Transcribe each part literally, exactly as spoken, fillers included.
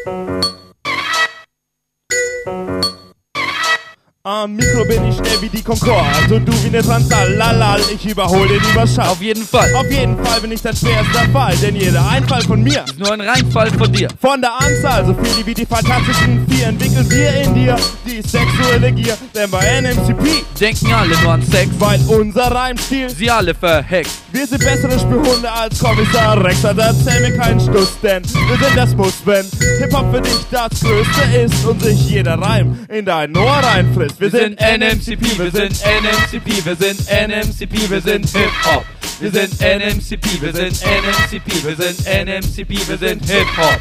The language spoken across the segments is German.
Am Mikro bin ich schnell wie die Concorde und du wie ne Transall, lalal, ich überhol den Überschall. Auf jeden Fall. Auf jeden Fall bin ich dein schwerster Fall, denn jeder Einfall von mir ist nur ein Reinfall von dir. Von der Anzahl, so viele wie die fantastischen vier, entwickeln wir in dir die sexuelle Gier. Denn bei N M C P denken alle nur an Sex, weil unser Reimstil sie alle verhext. Wir sind bessere Spürhunde als Kommissar Rex, also erzähl mir keinen Stuss, denn wir sind das Muss, wenn Hip-Hop für dich das Größte ist und sich jeder Reim in dein Ohr reinfrisst. Wir sind N M C P, wir sind N M C P, wir sind N M C P, wir sind Hip-Hop. Wir sind N M C P, wir sind N M C P, wir sind N M C P, wir sind Hip-Hop.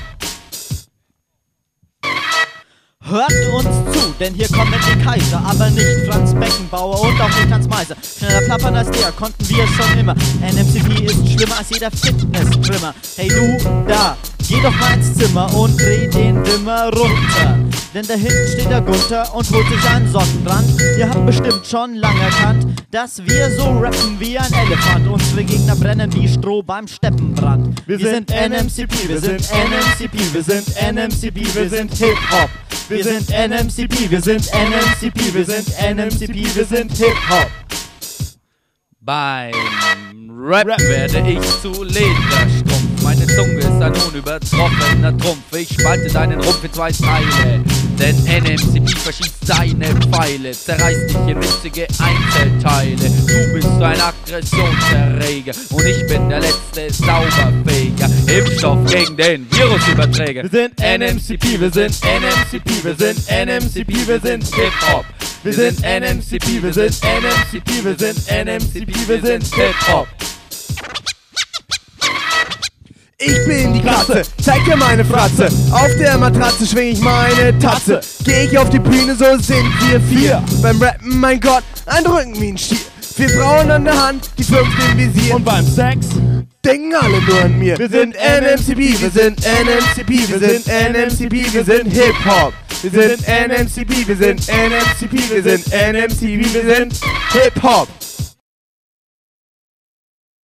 Hört uns zu, denn hier kommen die Kaiser, aber nicht Franz Beckenbauer und auch nicht Hans Meiser. Schneller plappern als der konnten wir schon immer. N M C P ist schlimmer als jeder Fitness-Trimmer. Hey du, da, geh doch mal ins Zimmer und dreh den Dimmer runter. Denn da hinten steht der Gunther und holt sich einen Sonnenbrand. Ihr habt bestimmt schon lange erkannt, dass wir so rappen wie ein Elefant. Unsere Gegner brennen wie Stroh beim Steppenbrand. Wir, wir sind N M C P, wir sind N M C P, wir sind N M C P, wir sind Hip-Hop. Wir sind N M C P, wir sind N M C P, wir sind N M C P, wir sind Hip-Hop. Beim Rap werde ich zu Lederstrumpf. Meine Zunge ist ein unübertroffener Trumpf. Ich spalte deinen Rumpf in zwei Teile. Denn N M C P verschießt deine Pfeile, zerreißt dich in winzige Einzelteile. Du bist ein Aggressionserreger und ich bin der letzte Sauberfeger. Impfstoff gegen den Virusüberträger. Wir sind N M C P, wir sind N M C P, wir sind N M C P, wir sind Hip-Hop. Wir sind N M C P, wir sind N M C P, wir sind N M C P, wir sind Hip-Hop. Ich bin die Katze, zeig dir meine Fratze. Auf der Matratze schwing ich meine Tatze. Geh ich auf die Bühne, so sind wir vier. Beim Rappen, mein Gott, ein Rücken wie ein Stier. Vier Frauen an der Hand, die fünfte im Visier. Und beim Sex denken alle nur an mir. Wir sind N M C P, wir sind N M C P, wir sind N M C P, wir sind Hip-Hop. Wir sind N M C P, wir sind N M C P, wir sind N M C P, wir sind Hip-Hop.